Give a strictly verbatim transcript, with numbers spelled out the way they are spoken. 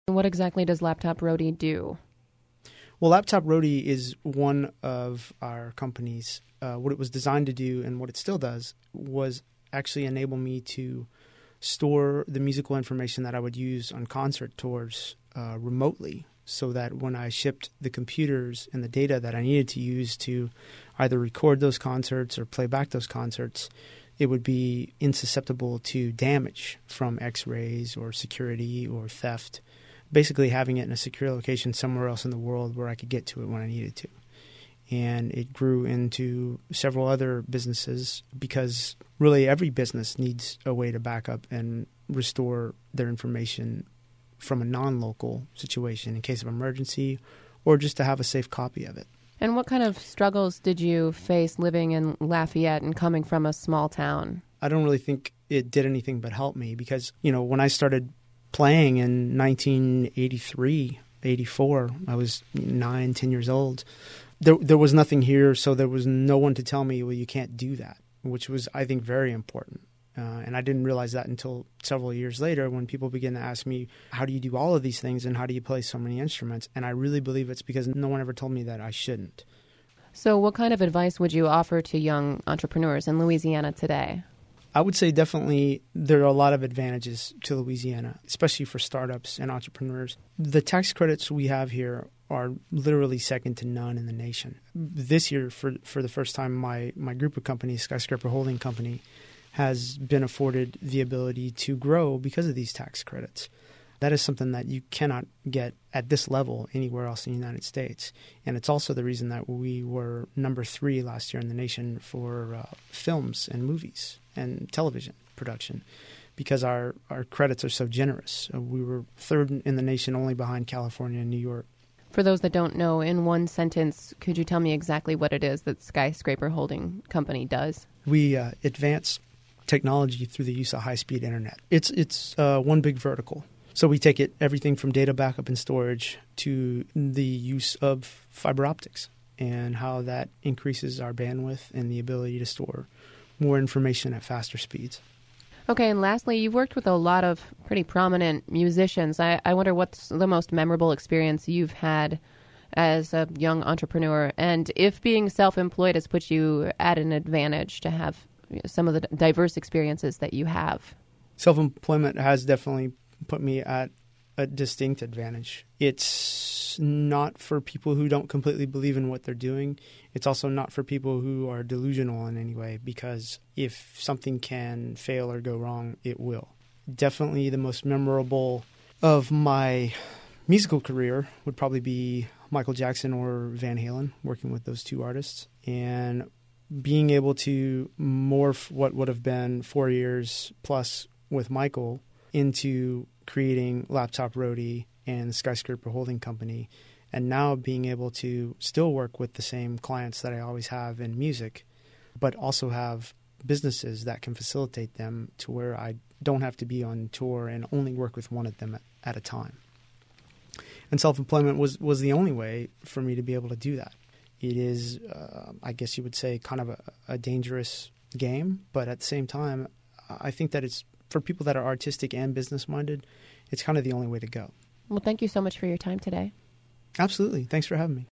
What exactly does Laptop Roadie do? Well, Laptop Roadie is one of our companies. Uh, what it was designed to do, and what it still does, was actually enable me to store the musical information that I would use on concert tours uh, remotely, so that when I shipped the computers and the data that I needed to use to either record those concerts or play back those concerts, it would be insusceptible to damage from X-rays or security or theft. Basically having it in a secure location somewhere else in the world where I could get to it when I needed to. And it grew into several other businesses because really every business needs a way to back up and restore their information from a non-local situation in case of emergency, or just to have a safe copy of it. And what kind of struggles did you face living in Lafayette and coming from a small town? I don't really think it did anything but help me because, you know, when I started playing in nineteen eighty-three, eighty-four, I was nine, ten years old. There, there was nothing here, so there was no one to tell me, well, you can't do that, which was, I think, very important. Uh, and I didn't realize that until several years later when people began to ask me, how do you do all of these things and how do you play so many instruments? And I really believe it's because no one ever told me that I shouldn't. So what kind of advice would you offer to young entrepreneurs in Louisiana today? I would say definitely there are a lot of advantages to Louisiana, especially for startups and entrepreneurs. The tax credits we have here are literally second to none in the nation. This year, for for the first time, my, my group of companies, Skyscraper Holding Company, has been afforded the ability to grow because of these tax credits. That is something that you cannot get at this level anywhere else in the United States. And it's also the reason that we were number three last year in the nation for uh, films and movies and television production because our, our credits are so generous. Uh, we were third in the nation only behind California and New York. For those that don't know, in one sentence, could you tell me exactly what it is that Skyscraper Holding Company does? We uh, advance technology through the use of high-speed internet. It's, it's uh, one big vertical. So we take it everything from data backup and storage to the use of fiber optics and how that increases our bandwidth and the ability to store more information at faster speeds. Okay, and lastly, you've worked with a lot of pretty prominent musicians. I, I wonder what's the most memorable experience you've had as a young entrepreneur, and if being self-employed has put you at an advantage to have some of the diverse experiences that you have. Self-employment has definitely put me at a distinct advantage. It's not for people who don't completely believe in what they're doing. It's also not for people who are delusional in any way, because if something can fail or go wrong, it will. Definitely the most memorable of my musical career would probably be Michael Jackson or Van Halen, working with those two artists, and being able to morph what would have been four years plus with Michael into creating Laptop Roadie and the Skyscraper Holding Company, and now being able to still work with the same clients that I always have in music, but also have businesses that can facilitate them to where I don't have to be on tour and only work with one of them at, at a time. And self-employment was, was the only way for me to be able to do that. It is, uh, I guess you would say, kind of a, a dangerous game, but at the same time, I think that it's for people that are artistic and business-minded, it's kind of the only way to go. Well, thank you so much for your time today. Absolutely. Thanks for having me.